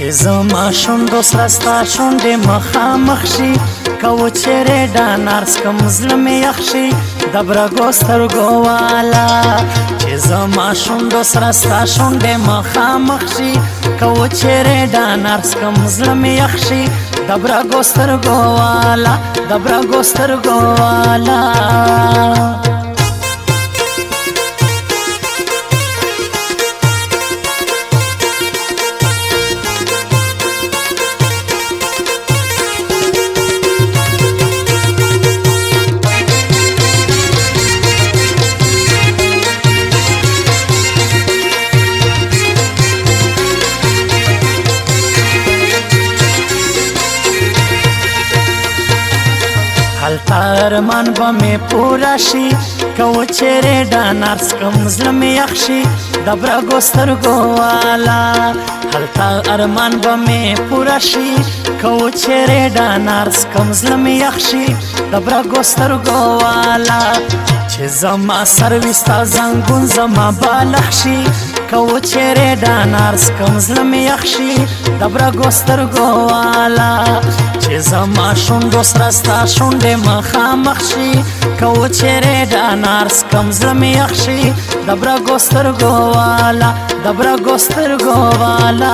زما شونډو سره ستا شونډې مخامخ شي کو چیرې ډانارس کم زړه مې یخ شي د برګو سترګو والا چې زما شونډو سره ستا شونډې مخامخ شي کو چیرې ډانارس کم زړه مې یخ شي د برګو سترګو والا د برګو سترګو والا هلته ارمان به مې پوره شي که چیرې ډانارس کم زړه مې یخ شي د برګو سترګو والا هلته ارمان به مې پوره شي که چیرې ډانارس کم زړه مې یخ شي د برګو سترګو والا چې زما سروي ستا زنګون زما بالغ شي که چیرې ډانارس کم زړه مې یخ شي د برګو سترګو والا چې زما شونډو سره ستا شونډې مخامخ شي که چیرې ډانارس کم زړه مې یخ شي د برګو سترګو والا د برګو سترګو والا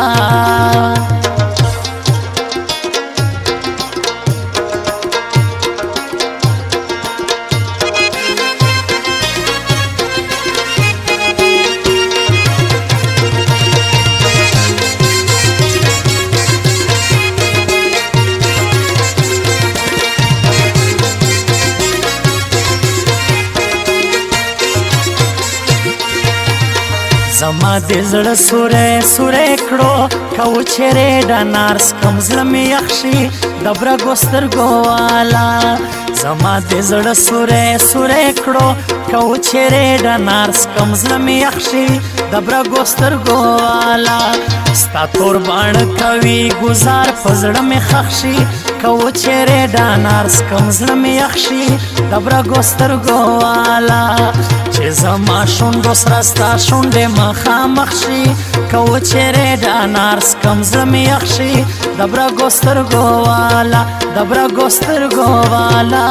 زما د زړه سوری سوری کړو که چیرې ډانارس کم زړه مې یخ شي د برګو سترګو والا زما د زړه سوری سوری کړو که چیرې ډانارس کم زړه مې یخ شي د برګو سترګو والا ستا تور باڼه کوي ګزار په زړه مې ښخ شي که چیرې ډانارس کم زړه مې یخ شي د برګو سترګو والا چې زما شونډو سره ستا شونډې مخامخ شي که چیرې ډانارس کم زړه مې یخ شي د برګو سترګو والا د برګو سترګو والا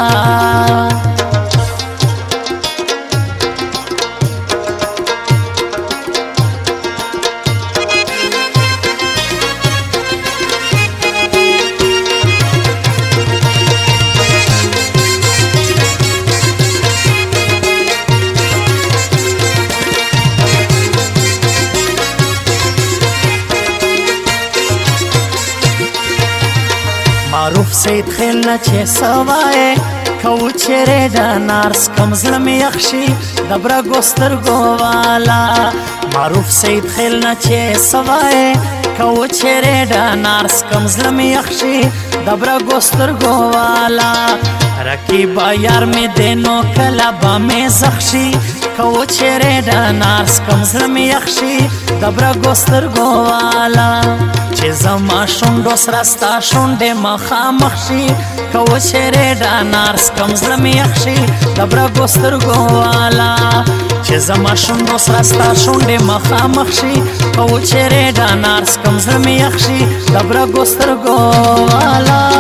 معروف سید خیل نه چې سوای که چیرې ډانارس کم زړه مې یخ شي د برګو سترګو والا معروف سید خیل نه چې سوای که چیرې ډانارس کم زړه مې یخ شي د برګو سترګو والا رقیبه یار مې دی نو کله به مې زخ شي که چیرې ډانارس کم زړه مې یخ شي د برګو سترګو والا چې زما شونډو سره ستا شونډې مخامخ شي که چیرې ډانارس کم زړه مې یخ شي د برګو سترګو والا چې زما شونډو سره ستا شونډې مخامخ شي که چیرې ډانارس کم زړه مې یخ شي د برګو سترګو والا